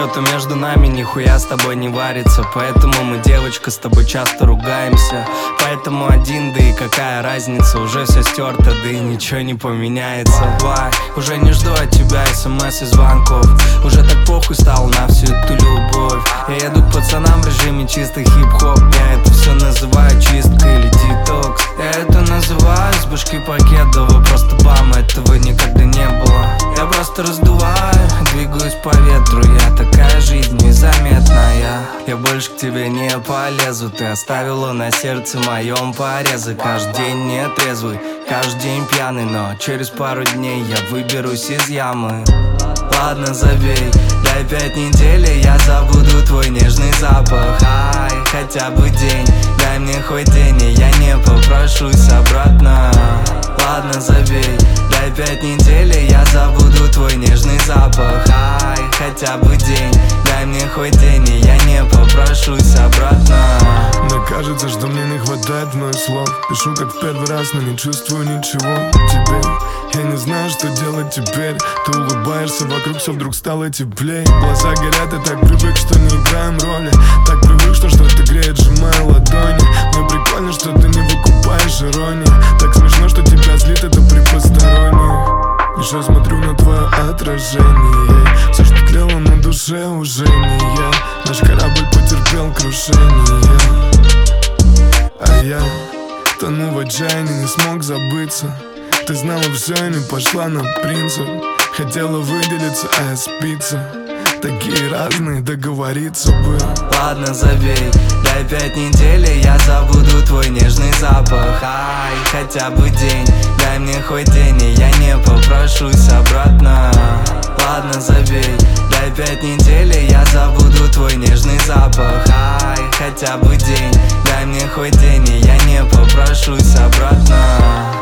счету между нами нихуя с тобой не варится. Поэтому мы, девочка, с тобой часто ругаемся. Поэтому один, да и какая разница. Уже все стерто, да и ничего не поменяется. Бай, уже не жду от тебя смс и звонков. Уже так похуй стал на всю эту любовь. Я еду к пацанам в режиме чистый хип-хоп. Я это все называю чисткой или детокс. Я это называю с башки Покедова. Просто бам, этого никогда не было. Я просто раздуваю, двигаюсь по ветру. Я такая жизнь незаметная. Я больше к тебе не полезу. Ты оставила на сердце моем порезы. Каждый день нетрезвый, каждый день пьяный. Но через пару дней я выберусь из ямы. Ладно, забей, дай 5 недель, и я забуду твой нежный запах. Ай, хотя бы день, дай мне хоть день, и я не попрошусь обратно. Ладно, забей, дай 5 недель, и я забуду твой нежный запах. Ай, хотя бы день, дай мне хоть день, и я не попрошусь обратно. Мне кажется, что мне не хватает моих слов. Пишу как в первый раз, но не чувствую ничего теперь. Я не знаю, что делать теперь. Ты улыбаешься, вокруг все вдруг стало теплее. Глаза горят, я так привык, что не играем роли. Так привык, что что-то греет, сжимая ладони. Мне прикольно, что ты не выкупаешь иронии. Так смешно, что тебя злит это при посторонних. Еще смотрю на твое отражение. Все, что тлело на душе, уже не я. Наш корабль потерпел крушение. А я тону в отчаянии, не смог забыться. Ты знала все и не пошла на принцип. Хотела выделиться, а я спица. Такие разные, договориться бы. Ладно, забей, дай 5 недель, и я забуду твой нежный запах. Ай, хотя бы день, дай мне хоть день, и я не попрошусь обратно. Ладно, забей, дай 5 недель, и я забуду твой нежный запах. Ай, хотя бы день, дай мне хоть день, и я не попрошусь обратно.